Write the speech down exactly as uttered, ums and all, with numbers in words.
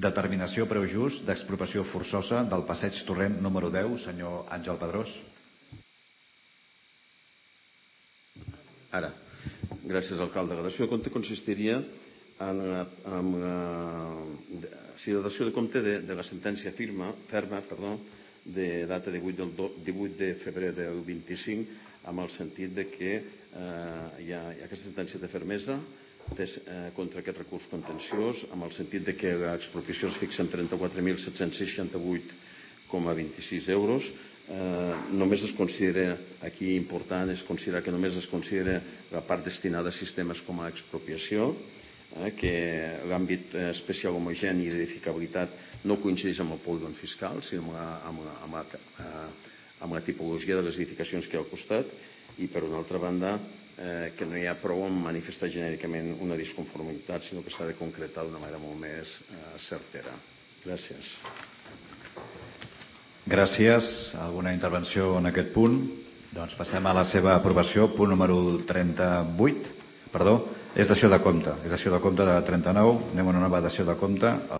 Determinació preu just d'expropiació forçosa del passeig Torrent número deu, senyor Àngel Pedrós. Ara, gràcies, alcalde. La dació de compte consistiria en la dació de compte de la sentència ferma de data divuit de febrer del vint-i-cinc, amb el sentit que hi ha aquesta sentència de fermesa contra aquest recurs contenciós, amb el sentit que l'expropiació es fixa en trenta-quatre mil set-cents seixanta-vuit coma vint-i-sis euros. Només es considera, aquí important és considerar que només es considera la part destinada a sistemes com a expropiació, que l'àmbit especial homogeni d'edificabilitat no coincideix amb el polígon fiscal, sinó amb la tipologia de les edificacions que hi ha al costat, i per una altra banda que no hi ha prou en manifestar genèricament una disconformitat, sinó que s'ha de concretar d'una manera molt més certera. Gràcies. Gràcies. Alguna intervenció en aquest punt? Doncs passem a la seva aprovació. Punt número trenta-vuit. Perdó, és dació de compte. És dació de compte de trenta-nou. Anem a una nova dació de compte.